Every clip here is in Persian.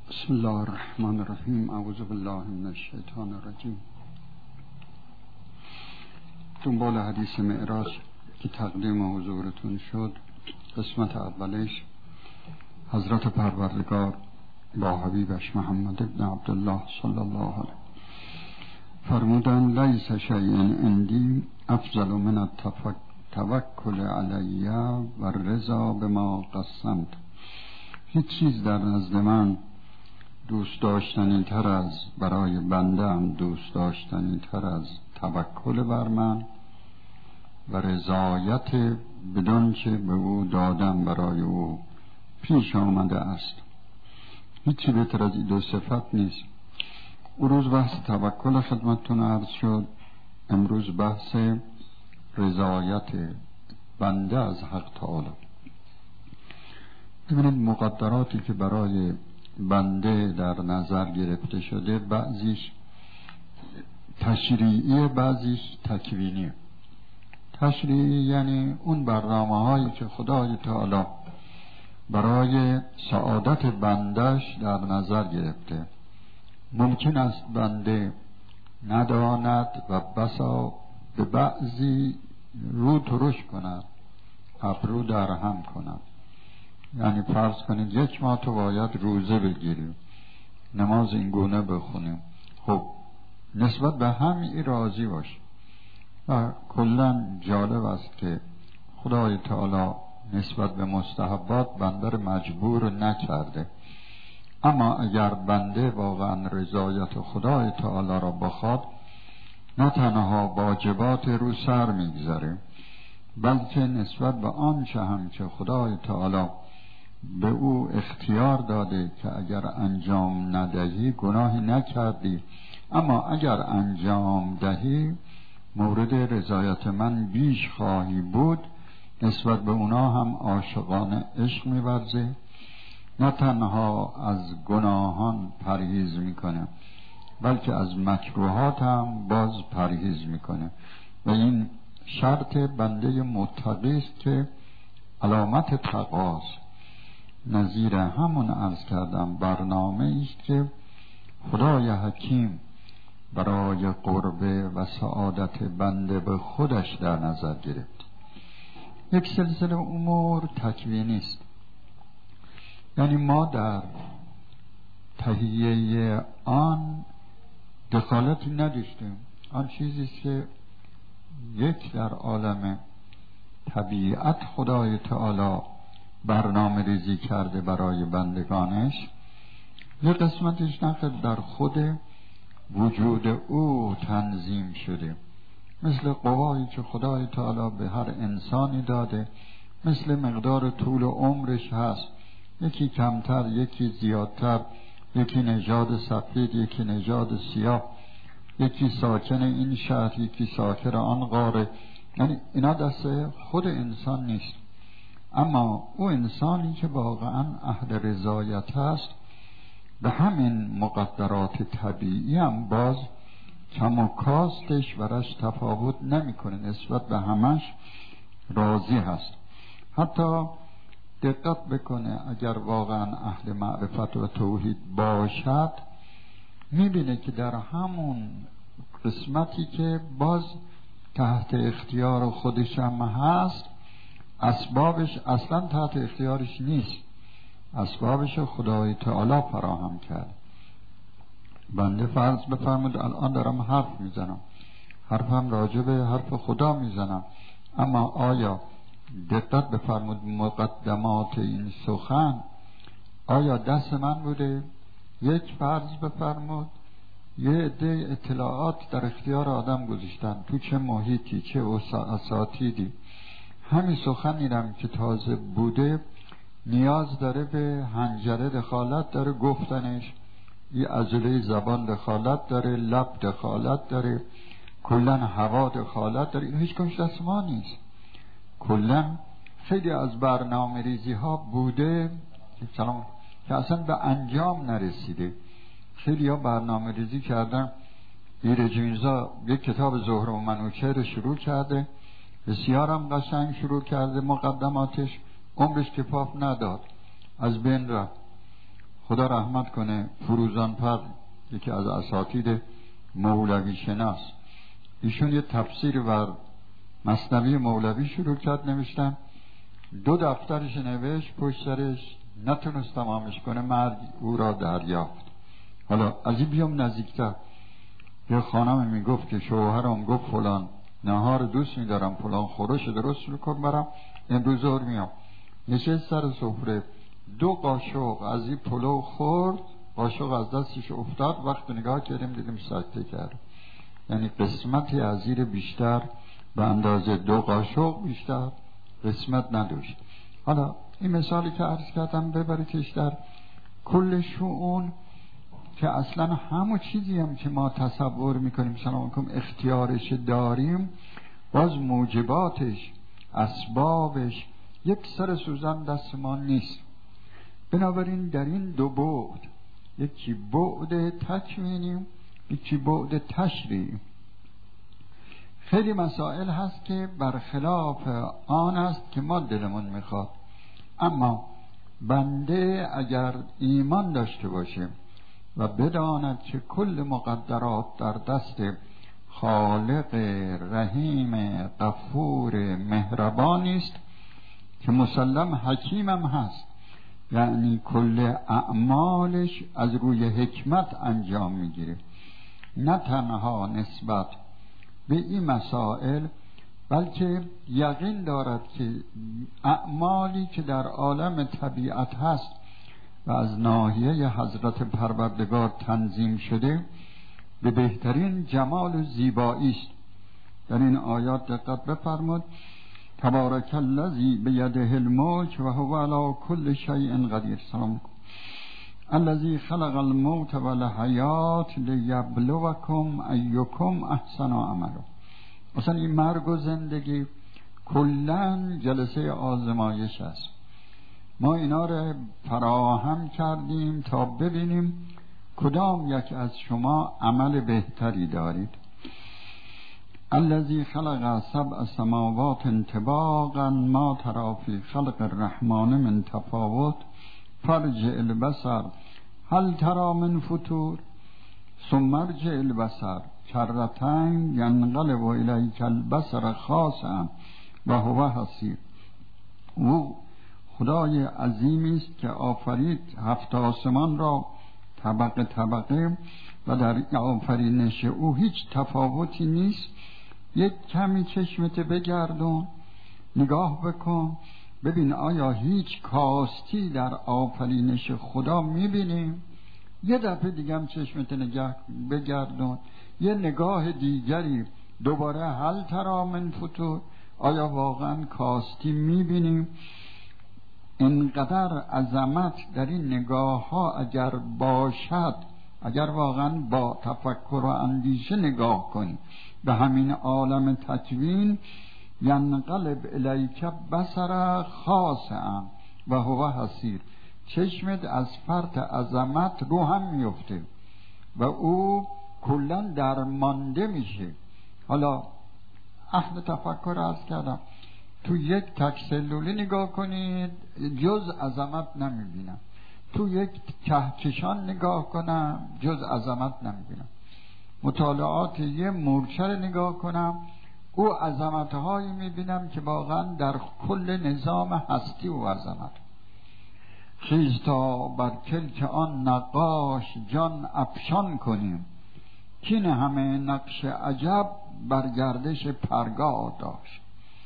بسم الله الرحمن الرحیم. اعوذ بالله من الشیطان الرجیم. دنبال حدیث معراج که تقدیم حضورتون شد، قسمت اولش حضرت پروردگار با حبیبش محمد ابن عبدالله صلی الله علیه فرمودن: لیس شیء عندی افضل من التوکل علی و الرضا بما قسمت. هیچ چیز در نزد من دوست داشتنی تر از برای بندم دوست داشتنی تر از توکل بر من و رضایت بدان چه به او دادم برای او پیش آمده است. هیچی بهتر از این دو صفت نیست. اون روز بحث توکل خدمتتون عرض شد، امروز بحث رضایت بنده از حق تعالی. ببینید مقدراتی که برای بنده در نظر گرفته شده، بعضیش تشریعی، بعضیش تکوینی. تشریعی یعنی اون برنامه هایی که خدای تعالی برای سعادت بندش در نظر گرفته. ممکن است بنده نداند و بسا به بعضی رو ترش کند، ابرو در هم کند. یعنی فرض کنید 1 ماه تو باید روزه بگیریم، نماز این گونه بخونیم. خب نسبت به همین راضی باش. و کلا جالب است که خدای تعالی نسبت به مستحبات بنده مجبور نکرده. اما اگر بنده واقعا رضایت خدای تعالی را بخواد، نه تنها واجبات رو سر میگذاره، بلکه نسبت به آنچه هم که خدای تعالی به او اختیار داده که اگر انجام ندهی گناهی نکردی، اما اگر انجام دهی مورد رضایت من بیش خواهی بود، نسبت به اونا هم عاشقانه عشق می‌ورزه. نه تنها از گناهان پرهیز میکنه، بلکه از مکروهات هم باز پرهیز میکنه. و این شرط بنده متقی است که علامت تقواست. نظیر همون عرض کردم برنامه است که خدای حکیم برای قربه و سعادت بنده به خودش در نظر گرفت. یک سلسله امور تکوینی است، یعنی ما در تهیه آن دخالتی نداشتیم. آن چیزی است که یک در عالم طبیعت خدای تعالی برنامه ریزی کرده برای بندگانش. یه قسمتش نخد در خود وجود او تنظیم شده، مثل قوایی که خدای تعالی به هر انسانی داده، مثل مقدار طول عمرش هست، یکی کمتر یکی زیادتر، یکی نژاد سفید یکی نژاد سیاه، یکی ساکن این شهر یکی ساکن آن قاره. یعنی اینا دست خود انسان نیست. اما او انسانی که واقعا اهل رضایت است، به همین مقدرات طبیعی هم باز کم و کاستش برش تفاوت نمیکنه، نسبت به همش راضی هست. حتی دقت بکنه اگر واقعا اهل معرفت و توحید باشد، میبینه که در همون قسمتی که باز تحت اختیار خودش هم هست، اسبابش اصلا تحت اختیارش نیست، اسبابش خدای تعالی فراهم کرد. بنده فرض بفرمود الان دارم حرف میزنم، حرفم راجع به حرف خدا میزنم، اما آیا دقت بفرمود مقدمات این سخن آیا دست من بوده؟ یک فرض بفرمود یه عده اطلاعات در اختیار آدم گذاشتن، تو چه محیطی چه اساتیدی، همین سخنیرم که تازه بوده نیاز داره به حنجره دخالت داره گفتنش، یه عضله زبان دخالت داره، لب دخالت داره، کلن هوا دخالت داره. این هیچ کنش دست ما نیست. کلن خیلی از برنامه ریزی ها بوده که اصلا به انجام نرسیده. خیلی ها برنامه ریزی کردن. ایرج میرزا یک کتاب زهره و منوچهر شروع کرده، بسیارم قشنگ شروع کرده، مقدماتش عمرش کفاف نداد، از بین رفت. خدا رحمت کنه، فروزانپر، یکی از اساتید مولوی شناس، ایشون یه تفسیر بر مثنوی مولوی شروع کرد نوشتن. 2 دفترش نوشت، پشت سرش نتونست تمامش کنه، مرگ او را دریافت. حالا از این بیام نزدیکتر، یه خانم میگفت که شوهرم گفت فلان نهار دوست میدارم، فلان خورش درست کن برم، امروز ظهر میام. نشست سر سفره، 2 قاشق از این پلو خورد، قاشق از دستش افتاد، وقت نگاه کردیم دیدیم سکته کرد. یعنی قسمتی از زیر بیشتر به اندازه 2 قاشق بیشتر قسمت نداشت. حالا این مثالی که عرض کردم ببریدش در کل شؤون، که اصلا همون چیزی هم که ما تصور میکنیم سلام علیکم اختیارش داریم، باز موجباتش، اسبابش، یک سر سوزن دست ما نیست. بنابراین در این 2 بعد، یکی بعد تکوینی، یکی بعد تشریعی، خیلی مسائل هست که برخلاف آن است که ما دلمون میخواد. اما بنده اگر ایمان داشته باشه و بداند که کل مقدرات در دست خالق رحیم غفور مهربانی است که مسلم حکیمم هست، یعنی کل اعمالش از روی حکمت انجام میگیره، نه تنها نسبت به این مسائل، بلکه یقین دارد که اعمالی که در عالم طبیعت هست و از ناحیه حضرت پروردگار تنظیم شده به بهترین جمال و زیبایی است. در این آیات دقت بفرمود: تبارک الذی بیده الملک و هو علی کل شیء قدیر. سلام. الذی خلق الموت والحیات لیبلوکم ایکم احسن عملا. مثلا این مرگ و زندگی کلن جلسه آزمایش است. ما اینا رو فراهم کردیم تا ببینیم کدام یک از شما عمل بهتری دارید. الذی خلق 7 سماوات طباقا ما تری فی خلق الرحمن من تفاوت فرجع البصر هل تری من فطور ثم ارجع البصر کرتین ینقلب الیک البصر خاسئا و هو حسیر. او خدای عظیمی است که آفرید 7 آسمان را طبقه طبقه و در آفرینش او هیچ تفاوتی نیست. یک کمی چشمت بگردون، نگاه بکن ببین آیا هیچ کاستی در آفرینش خدا میبینیم؟ یه دفعه دیگه هم چشمت بگردون، یه نگاه دیگری دوباره هل تری من فطور، آیا واقعا کاستی میبینیم؟ اینقدر عظمت در این نگاه ها اگر باشد، اگر واقعا با تفکر و اندیشه نگاه کنی به همین عالم تکوین، ینقلب الیک بصر خاسئا و هو حسیر، چشمت از فرط عظمت رو هم میفته و او کلن درمانده میشه. حالا اهل تفکر عرض کردم، تو یک تک سلولی نگاه کنید جز عظمت نمیبینم، تو یک کهکشان نگاه کنم جز عظمت نمیبینم، مطالعات یه مورچه رو نگاه کنم او عظمتهایی میبینم که واقعا در کل نظام هستی و عظمت. خیز تا بر کلک آن نقاش جان افشان کنیم، کین همه نقش عجب بر گردش پرگاه داشت.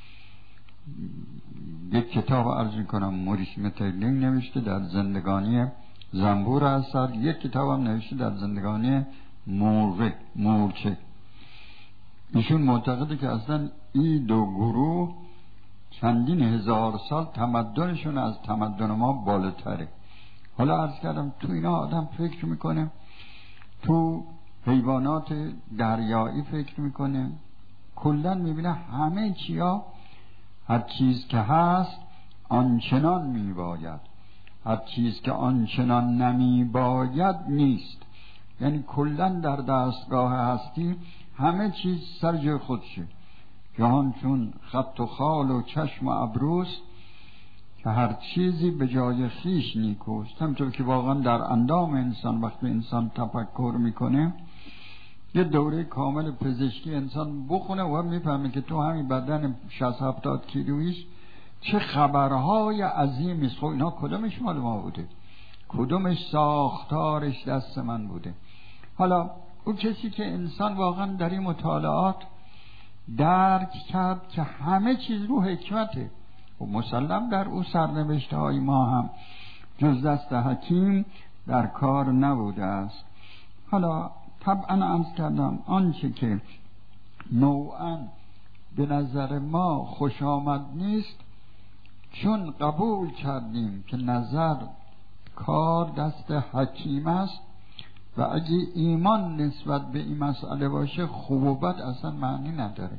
یک کتاب عرض میکنم موریس مترلینگ نوشته در زندگانی زنبور اثر، یک کتاب هم نوشته در زندگانی مورچه. ایشون معتقده که اصلا این 2 گروه چندین هزار سال تمدنشون از تمدن ما بالاتره. حالا عرض کردم تو اینا آدم فکر میکنه، تو حیوانات دریایی فکر میکنه، کلن میبینه همه چیا، هر چیز که هست آنچنان میباید، هر چیز که آنچنان نمیباید نیست. یعنی کلن در دستگاه هستی همه چیز سر جای خودشه. جهان چون خط و خال و چشم و ابروست، که هر چیزی به جای خیش نیکوست. همچون که واقعا در اندام انسان وقتی انسان تفکر میکنه، یه دوره کامل پزشکی انسان بخونه و میفهمه که تو همین بدن 60-70 کیلویش چه خبرهای عظیمی است. خب اینا کدومش مال ما بوده؟ کدومش ساختارش دست من بوده؟ حالا اون کسی که انسان واقعا در این مطالعات درک کرد که همه چیز رو حکمته و مسلم در او سرنوشته های ما هم جز دست حکیم در کار نبوده است. حالا طبعا عرض کردم آنچه که نوعا به نظر ما خوش آمد نیست، چون قبول کردیم که نظر کار دست حکیم است و اگه ایمان نسبت به این مسئله باشه، خوب و بد اصلا معنی نداره.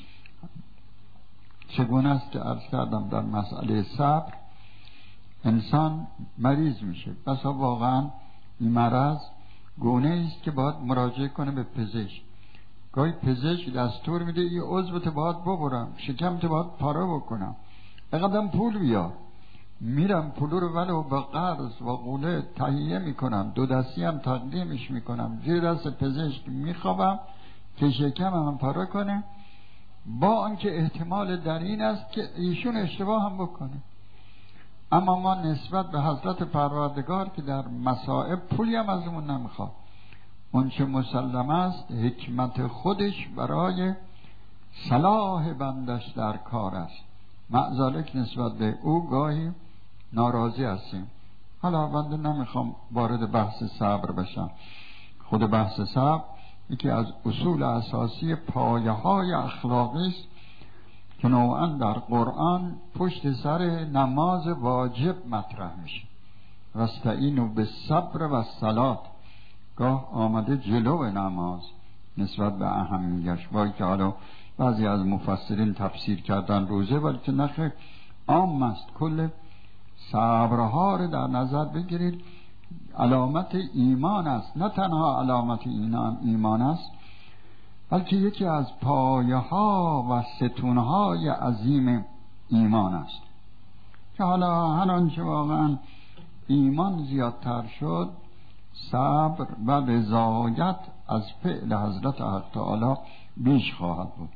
چگونه است که عرض کردم در مسئله صبر انسان مریض میشه، بسا واقعا این مرض گونه است که باید مراجعه کنه به پزشک. گاهی پزشک دستور میده این عضوت باید ببرم، شکمت باید پاره بکنم، اقدم پول بیار. میرم پول رو ولو به قرض و قوله تهیه میکنم، 2 دستی هم تقدیمش میکنم، زیر دست پزشک میخوابم که شکم هم پاره کنه، با آنکه احتمال در این است که ایشون اشتباه هم بکنه. اما ما نسبت به حضرت پروردگار که در مصائب پولی هم از اون نمیخواد، اون چه مسلم است حکمت خودش برای صلاح بندش در کار است. معذالک نسبت به او گاهی ناراضی هستیم. حالا بنده نمیخوام وارد بحث صبر بشم. خود بحث صبر یکی از اصول اساسی پایه های اخلاقی است که نوعا در قرآن پشت سر نماز واجب مطرح میشه. واستعینوا بالصبر والصلاة گاه آمده جلو نماز نسبت به اهمیتش، با که حالا بعضی از مفسرین تفسیر کردن روزه، ولی که نخیر عام است. کل صبرها رو در نظر بگیرید، علامت ایمان است. نه تنها علامت ایمان است، بلکه یکی از پایه ها و ستونهای عظیم ایمان است که حالا هر آنچه واقعا ایمان زیادتر شد، صبر و رضایت از فعل حضرت حق تعالی بیش خواهد بود.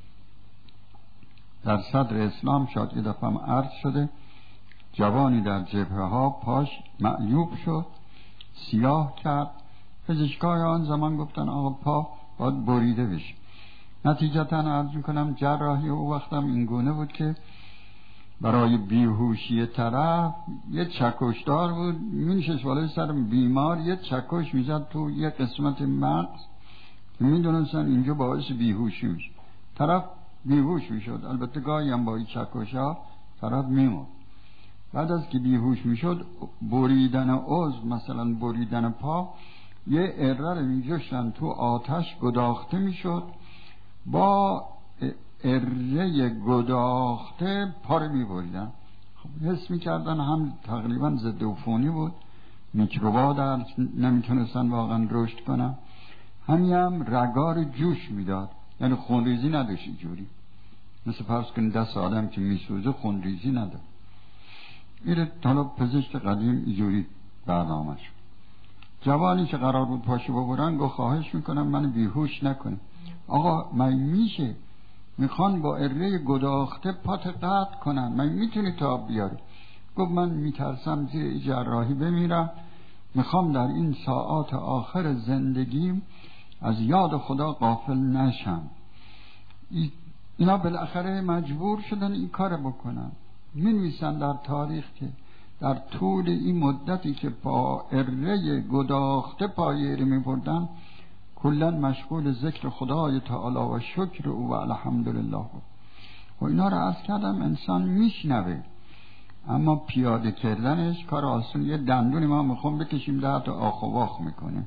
در صدر اسلام شاید یه دفعه هم عرض شده، جوانی در جبهه ها پاش معیوب شد، سیاه کرد. پزشکای آن زمان گفتن آقا پا باید بریده بشه. نتیجتا عرض میکنم جراحی او وقتم این گونه بود که برای بیهوشی طرف یه چکشدار بود، میشش بالای سر بیمار یه چکش میزد تو یه قسمت مغز که میدونستن اینجا باعث بیهوشی میشه. طرف بیهوش میشد، البته گاهی هم با این چکش ها طرف میمرد. بعد از که بیهوش میشد، بریدن عضو مثلا بریدن پا، یه اره رو میجوشتن تو آتش گداخته میشد، با اره گداخته پا رو میبریدن. خب حس میکردن هم تقریبا ضد عفونی بود، میکروبا در نمیتونستن واقعا رشد کنن، هم رگار جوش میداد، یعنی خونریزی نداشت جوری، مثل فرض کنید دست آدم که میسوزه خونریزی نداد. میره حالا پزشک قدیم اینجوری برنامه‌اش. جوانی که قرار بود پاشو ببرن گفت خواهش میکنم من بیهوش نکنه. آقا من میشه، میخوان با اره گداخته پات قطع کنن، من میتونی تاب بیاری؟ گفت من میترسم زیر جراحی بمیرم، میخوام در این ساعات آخر زندگیم از یاد خدا غافل نشم. اینا بالاخره مجبور شدن این کار بکنن. می‌نویسن در تاریخ که در طول این مدتی که با اره گداخته پای رو می‌بردن، کلاً مشغول ذکر خدای تعالی و شکر او و الحمدلله بود. و اینا رو عرض کردم انسان میشنوه، اما پیاده کردنش کار آسون. یه دندونی ما میخوام بکشیم در تا آخ و واخ میکنه.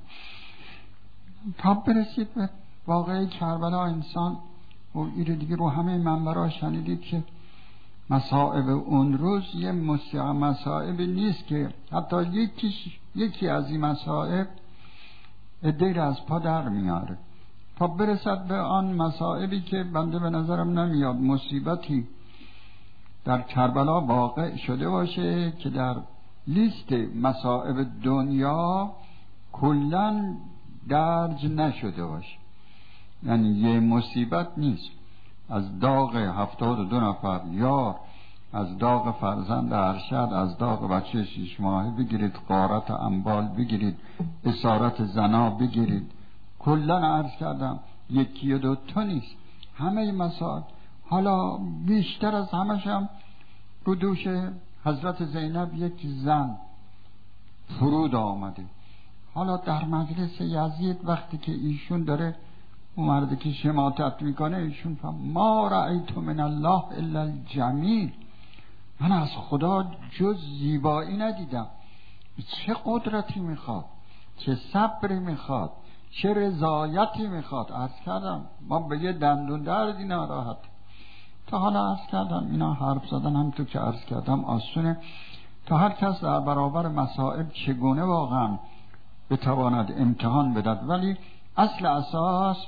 تا برسید به واقعی کربلا انسان و ایره دیگه رو همه منبرها شنیدید که مصائب اون روز یه مصائب نیست که حتی یکی از این مصائب دیر از پا در میاره، تا برسد به آن مصائبی که بنده به نظرم نمیاد مصیبتی در کربلا واقع شده باشه که در لیست مصائب دنیا کلاً درج نشده باشه. یعنی یه مصیبت نیست، از داغ 72 نفر یار، از داغ فرزند ارشد، از داغ بچه 6 ماهه بگیرید، غارت اموال بگیرید، اسارت زنا بگیرید، کلاً عرض کردم یکی و دوتا نیست، همه مسائل. حالا بیشتر از همش هم رو دوش حضرت زینب یک زن فرود آمده. حالا در مجلس یزید وقتی که ایشون داره اون مردی که شماتت میکنه، ایشون فهم ما رأیت من الله الا الجمیل، من از خدا جز زیبایی ندیدم. چه قدرتی میخواد، چه صبری میخواد، چه رضایتی میخواد. عرض کردم ما به یه دندون دردی ناراحت. تا حالا عرض کردم اینا حرف زدن هم تو که عرض کردم آسونه، تا هر کس در برابر مسائل چگونه واقعا بتواند امتحان بدد، ولی اصل اساس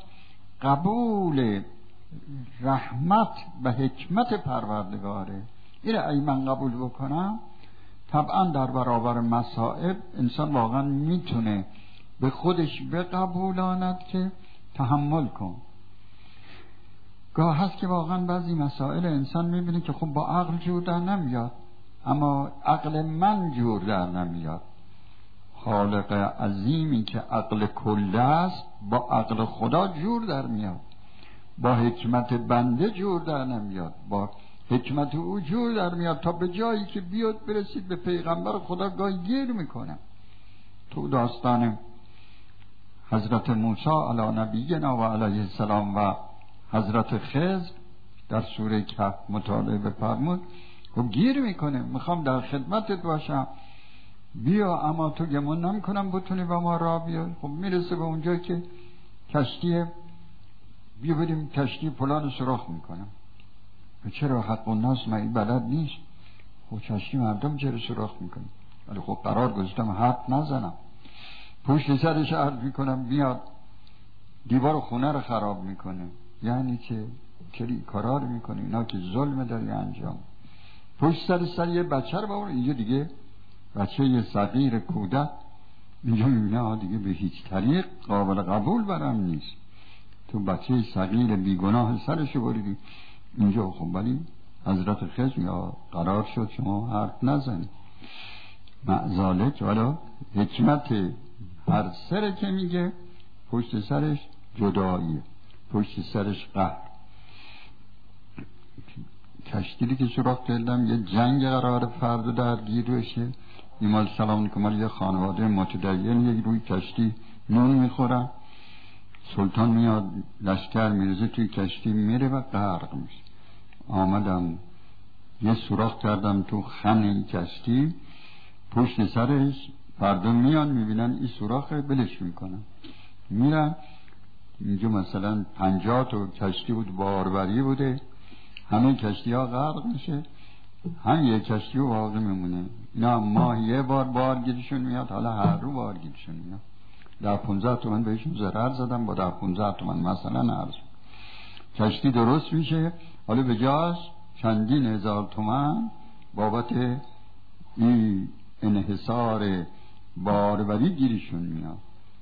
قبول رحمت و حکمت پروردگاره. اینه ای من قبول بکنم، طبعا در برابر مصائب انسان واقعا میتونه به خودش بقبولاند که تحمل کن. گاه هست که واقعا بعضی مسائل انسان میبینه که خب با عقل جور در نمیاد، اما عقل من جور در نمیاد. خالق عظیمی که عقل کله است با عقل خدا جور در میاد، با حکمت بنده جور در نمیاد، با حکمت او جور در میاد، تا به جایی که بیاد برسید به پیغمبر خدا گاهی گیر میکنه. تو داستان حضرت موسی علی نبینا و علیه السلام و حضرت خضر در سوره کهف مطالعه بفرمود، خب گیر میکنه، میخوام در خدمتت باشم، بیا، اما تو گمون نمیکنم بتونی با ما راه بیای. خب میرسه به اونجا که کشتی، بیا بریم کشتی فلان سراخ میکنم. چرا حق الناس معی بلد نیست؟ خب کشتی مردم چرا سراخ میکنم؟ ولی خب قرار گذاشتم حرف نزنم، پشت سرش عرض میکنم بیاد دیوار خونه رو خراب میکنه. یعنی چه کارا رو میکنه؟ اینا که ظلم داری انجام. پشت سر یه بچه رو باور، اینجا دیگه بچه یه صغیر کودک، اینجا میبینه دیگه به هیچ طریق قابل قبول برام نیست. تو بچه صغیر بیگناه سرشو بریدی اینجا. خب ولی حضرت خضر یا قرار شد شما حرف نزنید. معذالک والا حکمت هر سره که میگه پشت سرش جداییه، پشت سرش قهر. کشتیری که سراخ کردم یه جنگ قرار فردا درگیر بشه، ایمال سلام نکمال یه خانواده متدین یک روی کشتی نون میخورن، سلطان میاد لشکر میرزه توی کشتی میره و غرق میشه. آمدم یه سوراخ کردم تو خن این کشتی، پشت سرش فردا میان میبینن این سوراخه، بلش میکنن میرن. اینجا مثلا 50 تا کشتی بود، باروری بوده، همه کشتی ها غرق میشه، هم یه کشتی واقع میمونه. نه ماه یه بار بارگیرشون میاد، حالا هر رو بارگیرشون میاد. در 15 تومن بهشون ضرر زدم، با در 15 تومن مثلا عرض کشتی درست میشه، حالا به جاش چندین هزار تومن بابت این انحصار باروری گیرشون میاد.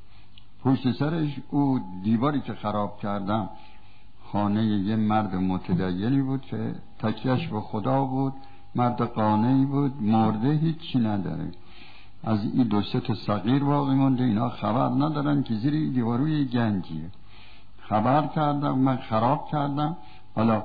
پشت سرش او دیواری که خراب کردم خانه یه مرد متدینی بود که تکیهش به خدا بود، مرد قانعی بود، مرده هیچی نداره. از این 2 تا صغیر باقی مونده، اینا خبر ندارن که زیر دیواروی گنجیه. خبر کردم، من خراب کردم. حالا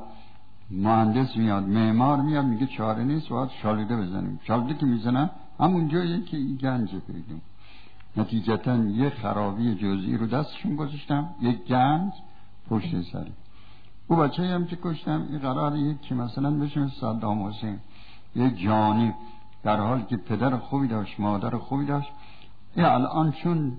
مهندس میاد، معمار میاد، میگه چاره نیست، باید شالیده بزنیم. شالیده که میزنن همون جاییه که این گنجه پیدا. نتیجتا یه خرابی جزئی رو دستشون گذاشتم، یک گنج پشت سری. او بچه هم که کشتم این قراره که مثلا بشه صدام حسین، یه جانی، در حال که پدر خوبی داشت، مادر خوبی داشت. این الان چون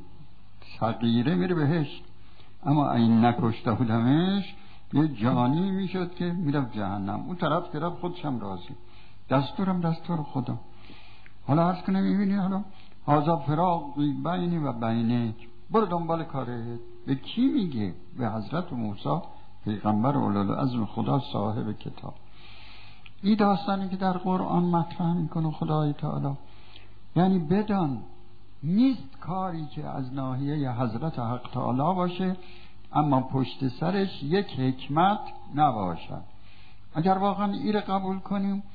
صغیره میره بهشت، اما این نکشته بودمش یه جانی میشد که میرم جهنم. اون طرف خودشم راضی، دستور خدا. حالا عرض کنم میبینی حالا هازا فراقی بینی و بینک، برو دنبال کارت. به کی میگه؟ به حضرت موسی پیغمبر اولوالعزم خدا، صاحب کتاب. این داستانی که در قرآن مطرح میکنه خدای تعالی، یعنی بدان نیست کاری که از ناحیه حضرت حق تعالی باشه اما پشت سرش یک حکمت نباشد. اگر واقعا این رو قبول کنیم،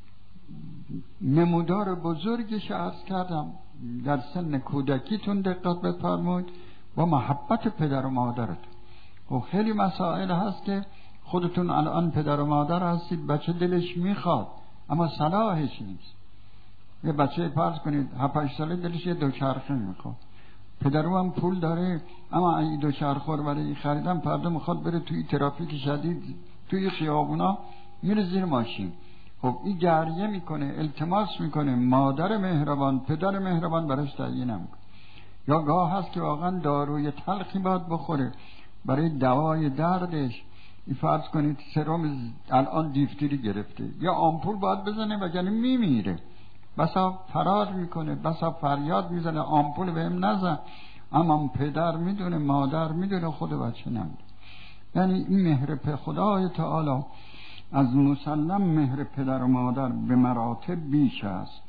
نمودار بزرگش عرض کردم در سن کودکیتون دقت بفرمایید با محبت پدر و مادرتون. و خیلی مسائل هست که خودتون الان پدر و مادر هستید، بچه دلش میخواد اما صلاحش نیست. یه بچه فرض کنید 7-8 ساله دلش یه دوچرخه میخواد، پدرو هم پول داره اما این دوچرخه رو برای خریدن فردا میخواد بره توی ترافیک شدید توی خیابونا میره زیر ماشین. خب این گریه میکنه، التماس میکنه، مادر مهربان پدر مهربان براش تهیه نمیکنه. یا گاه هست که واقعا داروی تلخی باید بخوره برای دوای دردش. این فرض کنید سرم الان دیفتری گرفته، یا آمپول باید بزنه وگرنه میمیره. بسا فرار میکنه، بسا فریاد میزنه آمپول بهم نزن، اما پدر میدونه مادر میدونه خود بچه نمیدونه. یعنی این مهر خدای تعالی از مسلم مهر پدر و مادر به مراتب بیش است.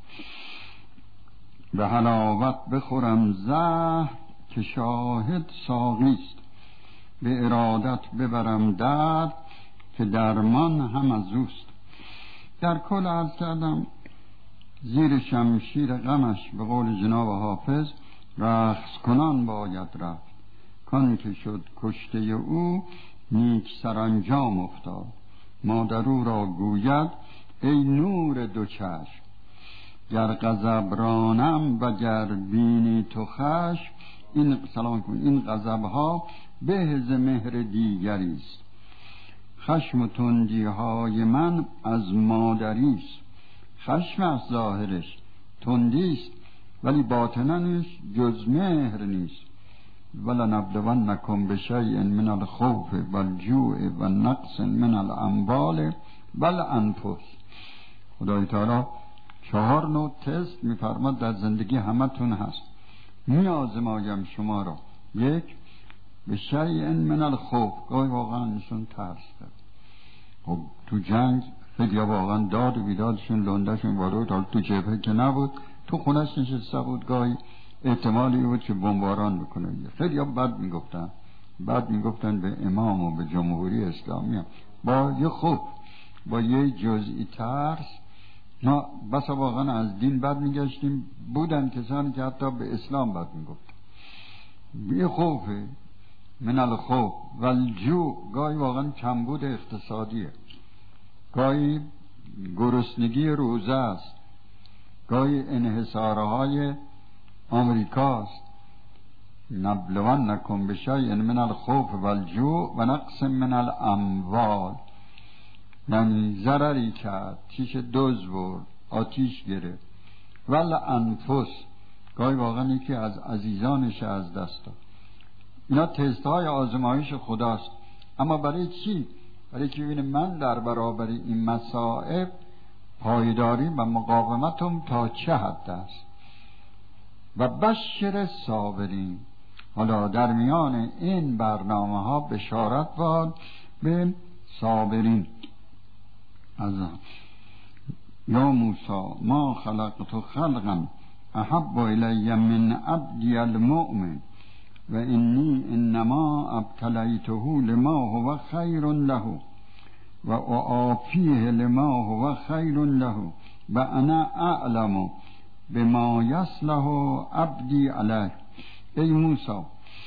به حلاوت بخورم زهر که شاهد ساقیست، به ارادت ببرم درد که درمان هم از اوست. در کل عرض کردم زیر شمشیر غمش به قول جناب حافظ رقص کنان باید رفت، کان که شد کشته او نیک سرانجام افتاد. مادر او را گوید ای نور دو چشم، گر غضب رانم و گر بینی تو خشم. این سلام کن، این غضب ها به ز مهر دیگری است. خشم و تندی های من از مادری است. خشم از ظاهرش تندی است ولی باطنش جز مهر نیست. ولنبلونکم بشیء من الخوف والجوع والنقص من الاموال والانفس. خدای تعالی 4 نوع تست میفرماد در زندگی همتون هست. میازمایم شما را. 1 بشیء من الخوف، گاهی واقعا نشون ترس داره. خب تو جنگ خیلی واقعا داد و بیدادشون لندهشون وارد، حال تو جبهه که نبود، تو خونش نشسته بود، گاهی احتمالی بود که بمباران بکنه. خیلی ها بد میگفتن به امام و به جمهوری اسلامی با یه خوب با یه جزئی ترس. ما بسا واقعا از دین بد میگشتیم، بودن کسانی که حتی به اسلام بد میگفتن. یه خوفه من الخوف والجوع، گاهی واقعا کمبود اقتصادیه، گاهی گرسنگی روزه است، گاهی انحصارهای آمریکاست. نبلونکم بشیء من الخوف والجوع و نقص من الاموال، یعنی ضرری کرد، تیش دوز برد، آتیش گرفت. والانفس، گاهی واقعا یکی از عزیزانش از دست داد. اینا تستهای آزمایش خداست. اما برای چی؟ برای که ببینه من در برابر این مصائب پایداری و مقاومتم تا چه حد است. و بشر صابرین، حالا در میان این برنامه ها بشارت باد به صابرین. از یا موسی ما خلقت خلقا احب الی من عبدی المؤمن و انی انما ابتلیته لما هو خیر له و اعافیه لما هو خیر له و انا اعلم بما یصلح عبدی علیه. ای موسی،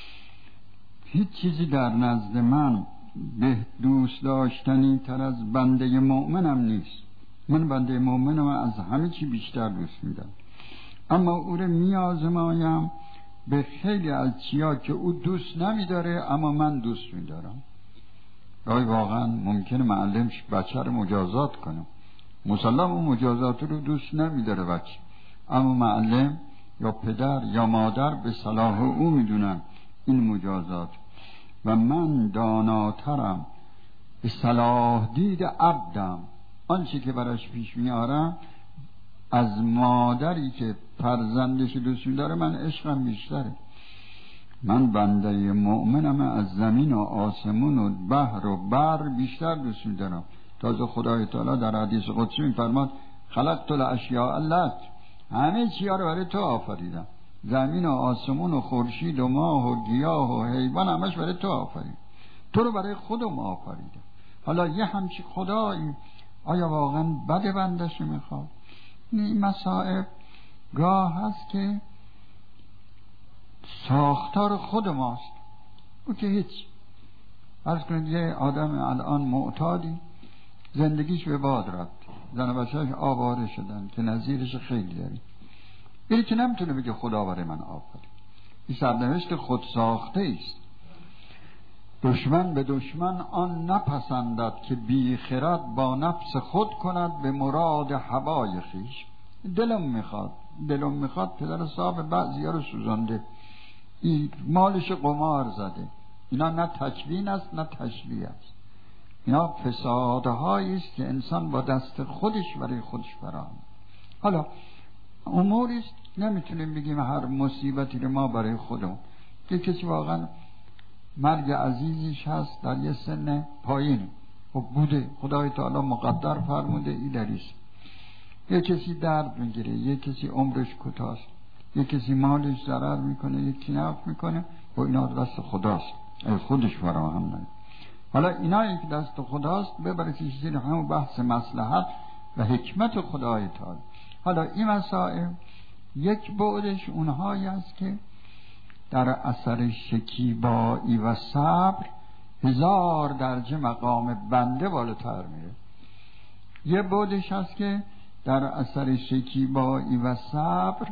هیچ چیزی در نزد من به دوست داشتنی تر از بنده مؤمنم نیست. من بنده مؤمنم از همه چی بیشتر دوست میدم، اما او رو میازمایم به خیلی از چیا که او دوست نمیداره اما من دوست میدارم. گاهی واقعا ممکنه معلمش بچه رو مجازات کنه، مسلم اون مجازات رو دوست نمیداره بچه، اما معلم یا پدر یا مادر به صلاح او میدونن این مجازات. و من داناترم، به صلاح دید عبدم، آنچه که براش پیش میارم از مادری که فرزندش دوست میداره من عشقم بیشتره. من بنده مؤمنم، از زمین و آسمون و بحر و بر بیشتر دوست میدارم تازه خدای تعالی در حدیث قدسی میفرماد خلقت الاشیاء لک، همه چیزا رو برای تو آفریدم، زمین و آسمون و خورشید و ماه و گیاه و حیوان همش برای تو آفریدم، تو رو برای خودم آفریدم. حالا یه همچی خدایی آیا واقعا بد بندش میخواد؟ این مسائل گاه هست که ساختار خود ماست. او که هیچ، عرض کنید یه آدم الان معتادی زندگیش به باد رفت، زن و بچه‌اش آواره شدن که نظیرش خیلی داریم، اینی که نمیتونه بگه خدا برای من آفرید. این سرنوشت خود ساخته است. دشمن به دشمن آن نپسندد که بی خرد با نفس خود کند به مراد هوای خویش. دلم میخواد پدر صاحب بعضی ها رو سوزنده، این مالش قمار زده. اینا نه تکوین است نه تشبیه است، اینا فسادهایی است که انسان با دست خودش برای خودش فراهم. حالا اموری است نمیتونیم بگیم هر مصیبتی رو ما برای خودمون. که کسی واقعا مرگ عزیزیش هست در یه سن پایین و بوده، خدای تعالی مقدر فرموده ای دریست. یه کسی درد میگیره، یه کسی عمرش کوتاست، یه کسی مالش ضرر میکنه، یکی نفع میکنه و اینا دست خداست، خودش فراهم نکنه. حالا اینایی که دست خداست ببرید زیر همون بحث مصلحت و حکمت خدای تعالی. حالا این مسائل یک بعدش اونهایی است که در اثر شکیبایی و صبر 1000 درجه مقام بنده بالاتر میره. یه بعدش هست که در اثر شکیبایی و صبر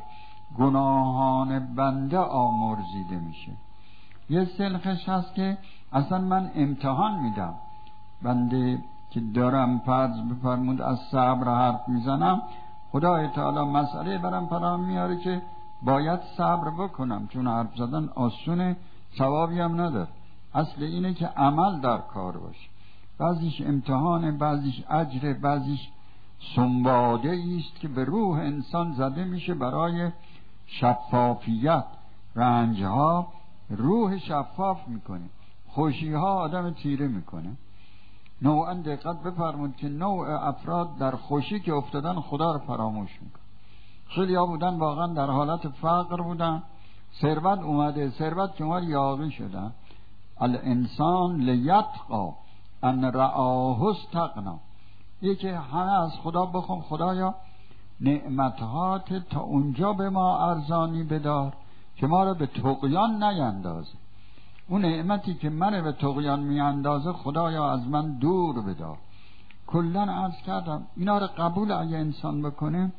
گناهان بنده آمرزیده میشه. یه سلخش هست که اصلا من امتحان میدم، بنده که دارم فرض بفرمود از صبر حرف میزنم، خدای تعالی مسئله برام فراهم میاره که باید صبر بکنم، چون حرف زدن آسونه، ثوابی هم نداره. اصل اینه که عمل در کار باشه. بعضیش امتحانه، بعضیش اجره، بعضیش سنباده است که به روح انسان زده میشه برای شفافیت. رنجها روح شفاف میکنه، خوشیها آدم تیره میکنه. نوعا دقت بفرمود که نوع افراد در خوشی که افتادن خدا رو فراموش میکنه. خیلی ها بودن واقعا در حالت فقر بودن، ثروت اومده، ثروت که اومد یاغی شدن. الانسان لیتقی ان رآه استغنا. یکی همه از خدا بخون خدایا نعمتهات تا اونجا به ما ارزانی بدار که ما رو به طغیان نیندازه. اون نعمتی که من به طغیان میاندازه خدایا از من دور بدار. کلن عرض کردم اینا رو قبول اگه انسان بکنه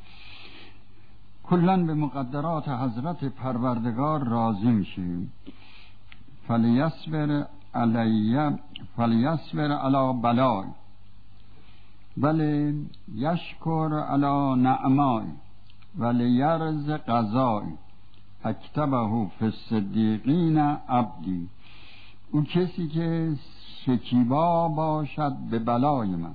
کلن به مقدرات حضرت پروردگار راضی میشیم. فلیصبر علی بلای ولی یشکر علی نعمای ولی یرز قضای اکتبه فی الصدیقین عبدی. اون کسی که شکیبا باشد به بلای من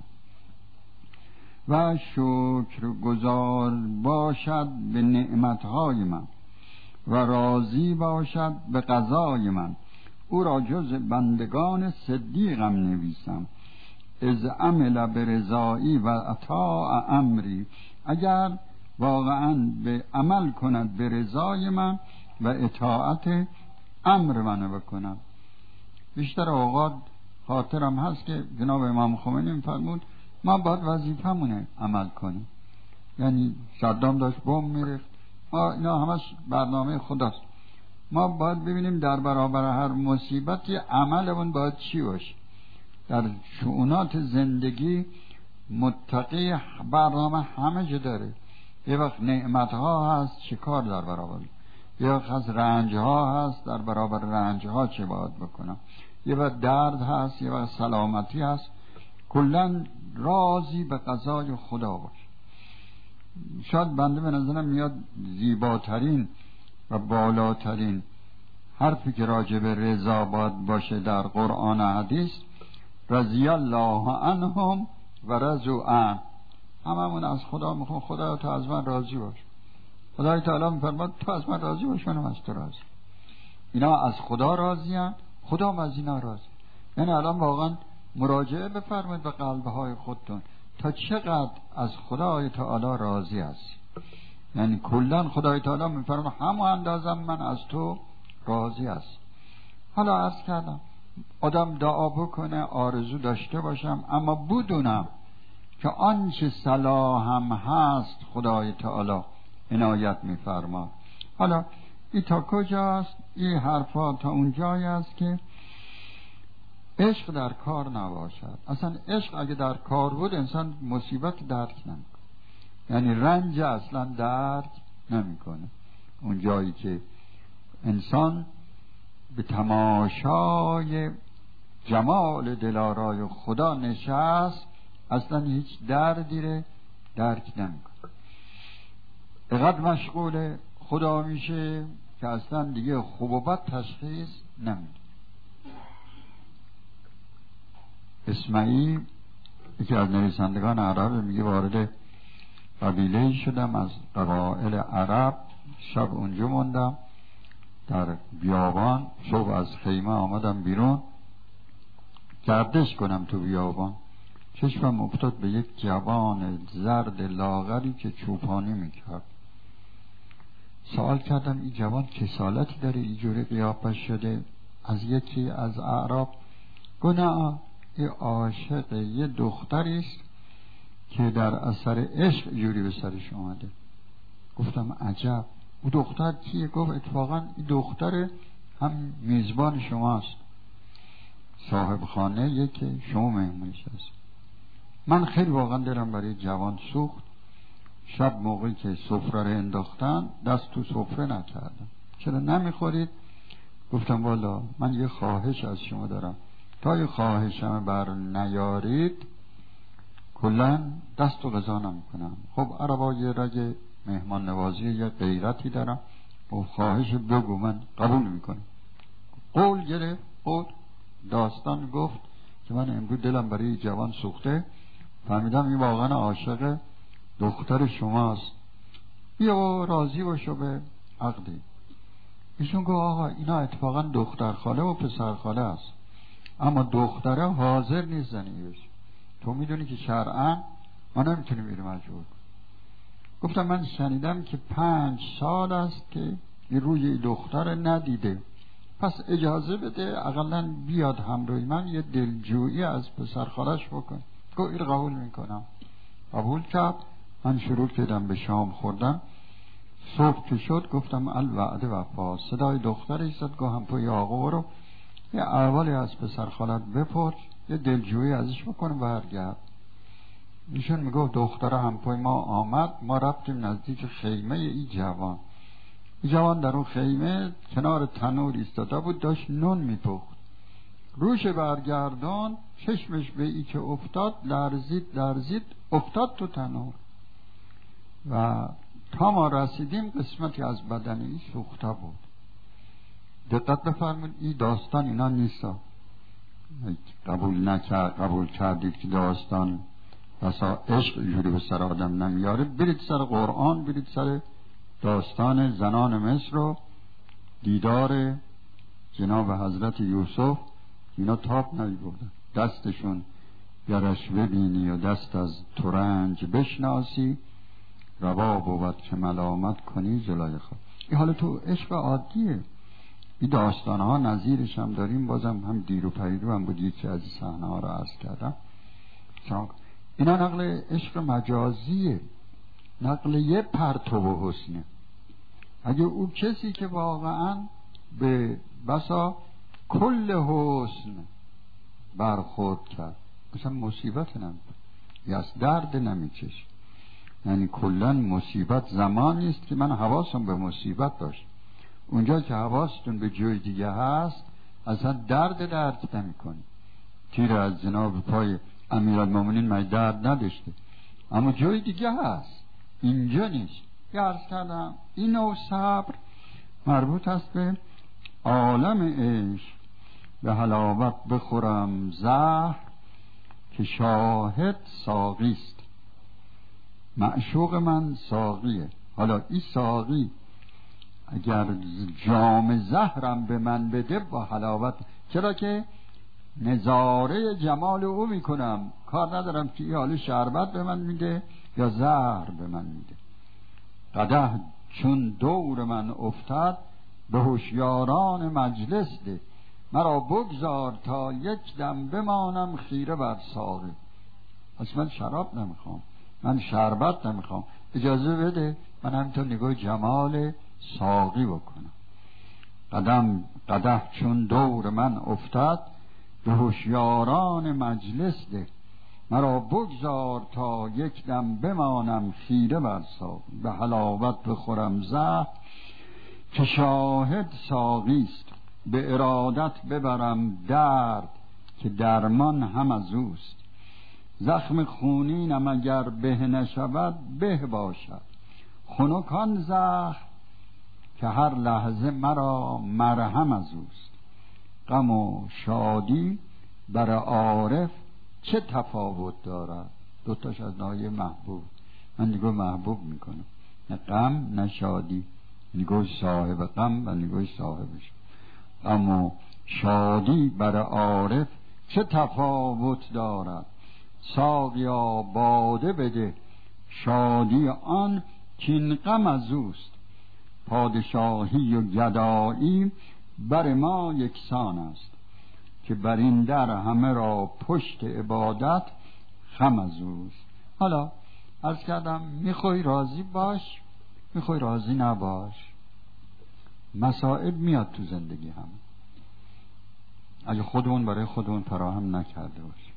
و شکر گزار باشد به نعمتهای من و راضی باشد به قضای من، او را جز بندگان صدیقم نویسم. از عمل برضایی و اطاع امری، اگر واقعا به عمل کند به رضای من و اطاعت امر منو بکنم. بیشتر اوقات خاطرم هست که جناب امام خمینی فرمود ما باید وظیفمونه عمل کنیم. یعنی صدام داشت بمب میریخت، اینا همش برنامه خداست. ما باید ببینیم در برابر هر مصیبتی عملمون باید چی باشه. در شؤونات زندگی متقی برنامه همه جا داره. یه وقت نعمتها هست چه کار در برابر، یه وقت هست رنجها هست در برابر رنجها چه باید بکنم، یه وقت درد هست، یه وقت سلامتی هست. کلن راضی به قضای خدا باش. شاید بنده به نظرم میاد زیباترین و بالاترین حرفی که راجع به رضا باید باشه در قرآن و حدیث رضی الله عنهم و رضوا عنه. هممون از خدا میخوام خدا تو از من راضی باش. خدای تعالی میفرماد تو از من راضی باش منم از تو راضی. اینا از خدا راضیان، خدا هم از اینا راضی. یعنی الان واقعا مراجعه بفرمایید به قلبهای خودتون تا چقدر از خدای تعالی راضی است. یعنی کلا خدای تعالی میفرماید همون اندازم من از تو راضی است. حالا عرض کردم آدم دعا بکنه، آرزو داشته باشم، اما بدونم که آنچه صلاحم هست خدای تعالی عنایت میفرما. حالا این تا کجاست؟ این حرفا تا اونجایی است که عشق در کار نباشد. اصلا عشق اگه در کار بود انسان مصیبت درک نمیکنه، یعنی رنج اصلا درک نمیکنه. اون جایی که انسان به تماشای جمال دلارای خدا نشست اصلا هیچ دردی رو درک نمیکنه. اینقدر مشغول خدا میشه که اصلا دیگه خوب و بد تشخیص نمیده. اسمعی یکی از نویسندگان عرب میگه وارد قبیله شدم از قبایل عرب، شب اونجا موندم در بیابان، صبح از خیمه آمدم بیرون گردش کنم تو بیابان، چشمم افتاد به یک جوان زرد لاغری که چوپانی میکرد. سوال کردم این جوان کسالتی داره اینجوری قیافش شده؟ از یکی از اعراب گفت نه، این عاشق یه دختری است که در اثر عشق جوری به سرش اومده. گفتم عجب، او دختر کیه؟ گفت اتفاقا این دختر هم میزبان شماست، صاحب خانه یکی شما مهمونش هست. من خیلی واقعا دلم برای جوان سوخت. شب موقعی که سفره رو انداختن دست تو سفره نکردم. چرا نمیخورید؟ گفتم والا من یه خواهش از شما دارم، تا یه خواهشم بر نیارید کلا دست و غذا نمیکنم. خب عربا یه رگ مهمان نوازی یه غیرتی دارم، و خواهش بگو من قبول میکنم. قول گرفت، قول داستان گفت که من امروز دلم برای جوان سوخته، فهمیدم این واقعا عاشق دختر شماست، بیا راضی باشو به عقدی. ایشون گفت آقا اینا اتفاقا دختر خاله و پسر خاله است، اما دختره حاضر نیست زنی بشه. تو میدونی که شرعاً ما نمیتونیم بیرون مجبور. گفتم من شنیدم که 5 سال است که روی دختر ندیده، پس اجازه بده اقلا بیاد همراهی من یه دلجویی از پسر خالش بکن. گفت این قبول میکنم. قبول کرد. من شروع کردم به شام خوردن. صبح که شد گفتم الوعد وفا. صدای دختر ایستاد گفت هم پای آقا برو یه اولی از پسر خالت بپرس، یه دلجویی ازش بکنم برگرد. ایشون میگفت دختره هم پای ما آمد، ما رفتیم نزدیک خیمه ای جوان. این جوان در اون خیمه کنار تنور ایستاده بود، داشت نون میپخت. روش برگردان، چشمش به ای که افتاد لرزید افتاد تو تنور و تا ما رسیدیم قسمتی از بدن ای سوخته بود. دقت بفرمایید این داستان اینا نیستا. قبول کردید که داستان بسا عشق جوری به سر آدم نمیاره، برید سر قرآن، برید سر داستان زنان مصر رو، دیدار جناب حضرت یوسف. اینا تاب نمیبردن، دستشون گرش ببینی و دست از ترنج بشناسی، روا بود که ملامت کنی زلیخا. این حالا تو عشق عادیه. این داستان ها نظیرش هم داریم، بازم هم دیر و پریدو هم بود یکی از صحنه ها رو عرض کردم. اینا نقل عشق مجازیه، نقل یه پرتو و حسنه. اگه او کسی که واقعا به بسا کل حسن برخورد کرد مثلا مصیبت نمید یا از درد نمیچش، یعنی کلا مصیبت زمانی است که من حواسم به مصیبت باشه. اونجا که حواستون به جای دیگه هست اصلا درک نمی‌کنی. تیر از جناب پای امیرالمومنین من درد نداشته، اما جای دیگه هست، اینجا نیست. یه عرض کردم این نوع صبر مربوط است به عالم عشق. به حلاوت بخورم زهر که شاهد ساقی است. معشوق من ساقیه. حالا این ساقی اگر جام زهرم به من بده با حلاوت، چرا که نظاره جمال او میکنم، کار ندارم که حالا شربت به من میده یا زهر به من میده. قدح چون دور من افتد به هوشیاران مجلس ده، مرا بگذار تا یک دم بمانم خیره بر ساقی. پس من شراب نمیخوام، من شربت نمیخوام، اجازه بده من همینطور نگاه جمال ساقی بکنم. قدح چون دور من افتد به هوشیاران مجلس ده، مرا بگذار تا یک دم بمانم خیره بر ساقی. به حلاوت بخورم زهر که شاهد ساقیست، به ارادت ببرم درد که درمان هم از اوست. زخم خونینم اگر به نشود به باشد، خنک آن زخم که هر لحظه مرا مرهم از اوست. غم و شادی بر عارف چه تفاوت دارد؟ دوتاش از ناحیه محبوب، من نگاه محبوب میکنم، نه غم نه شادی، نگاه صاحب غم و نگاه صاحبش. غم و شادی بر عارف چه تفاوت دارد؟ ساقیا باده بده شادی آن کین غم از اوست. پادشاهی و گدایی بر ما یکسان است، که بر این در همه را پشت عبادت خم از اوست. حالا عرض کردم میخوای راضی باش، میخوای راضی نباش، مسائل میاد تو زندگی هم، اگه خودمون برای خودمون فراهم نکرده باش.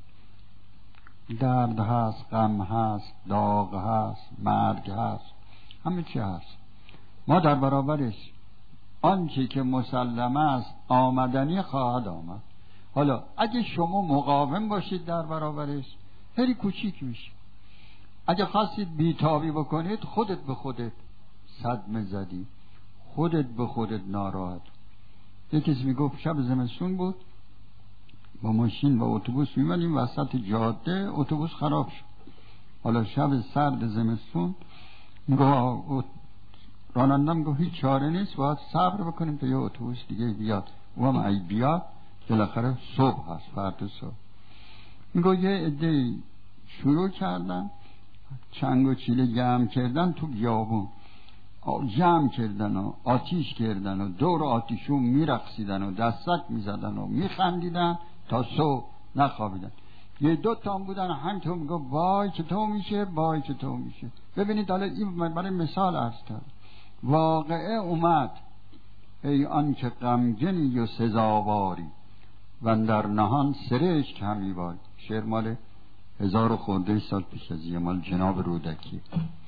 درد هست، غم هست، داغ هست، مرگ هست، همه چی هست. ما در برابرش آنچه که مسلم است آمدنی خواهد آمد. حالا اگه شما مقاوم باشید در برابرش هری کوچیک میشه. اگه خواستید بیتابی بکنید خودت به خودت صدمه زدی، خودت به خودت ناراحت. یک کسی میگفت شب زمستون بود، با ماشین با اتوبوس میمونیم وسط جاده، اتوبوس خراب شد. حالا شب سرد زمستون میگه رانندم گفت هیچ چاره نیست، باید صبر بکنیم تا یه اتوبوس دیگه بیاد. و هم ای بیاد بالاخره صبح هست، فردا صبح. میگه یه عده شروع کردن چنگ و چیله جمع کردن تو بیابون، جمع کردن و آتیش کردن و دور آتیشون میرقصیدن و دستک میزدن و میخندیدن تا صبح نخوابیدن. یه دو تا بودن همینطور میگه وای چطور میشه، وای چطور میشه. ببینید حالا این برای مثال عرض کرد. واقعه اومد ای آن که غمگنی و سزاواری و در نهان سرشک همی باری. شعر مال 1000 خورده سال پیش از مال جناب رودکی.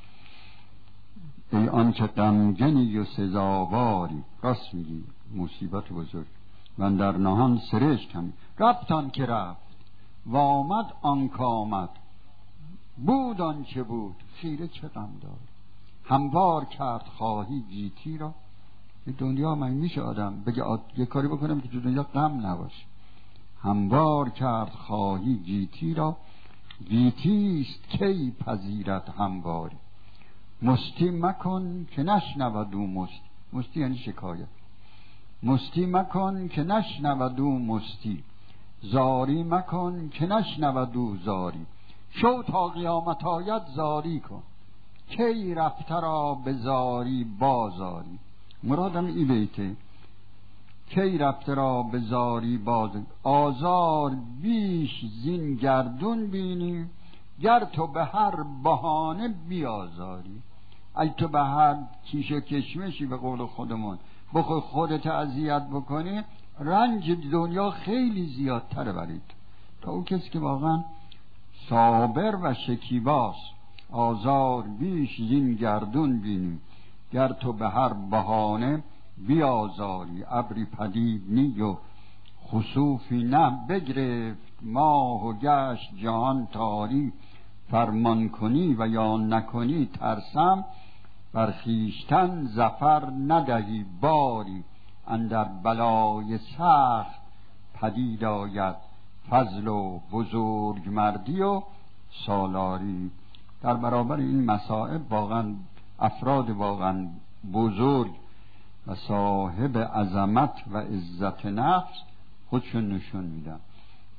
ای آن که غمگنی و سزاواری، راست میگی مصیبت بزرگ، و در نهان سرشک همی رفت آن که رفت و آمد آن که آمد، بود آن چه بود خیره چه غم دار. هموار کرد خواهی گیتی را. دنیا من میشه آدم بگه یه کاری بکنم که تو دنیا غم نباشه. هموار کرد خواهی گیتی را، گیتیست کی پذیرت همواری. مستی مکن که نشنود او مستی، مستی یعنی شکایت. مستی مکن که نشنود او مستی، زاری مکن که نشنود او زاری. شو تا قیامت آید زاری کن، کی رفته را به زاری بازاری. مرادم این بیته، کی رفته را به زاری بازاری. آزار بیش زین گردون بینی، گر تو به هر بهانه بیازاری. اگه تو به هر کیش و کشمشی به قول خودمون بخوای خودت اذیت بکنی، رنج دنیا خیلی زیادتره برید تا اون کسی که واقعا صابر و شکیباست. آزار بیش زین گردون بینی، گر تو به هر بهانه بیازاری. ابری پدید نی و خسوفی نه، بگرفت ماه و گشت جهان تاری. فرمان کنی و یا نکنی ترسم، بر خویشتن ظفر ندهی باری. اندر بلای سخت پدید آید فضل و بزرگ مردی و سالاری. در برابر این مسائب واقعا افراد واقعا بزرگ و صاحب عظمت و عزت نفس خودشون نشون میدن.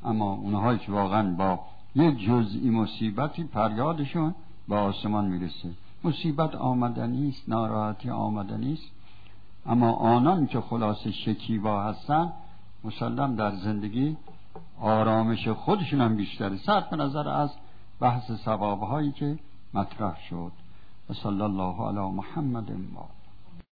اما اونهایی که واقعا با یه جزئی مصیبتی پریادشون به آسمان میرسه. مصیبت آمدنی است، ناراحتی آمدنی است، اما آنان که خلاص شکیبا هستن مسلم در زندگی آرامش خودشون هم بیشتره، صرف نظر از بحث ثوابهایی که مطرح شد. و صلی الله علی محمد و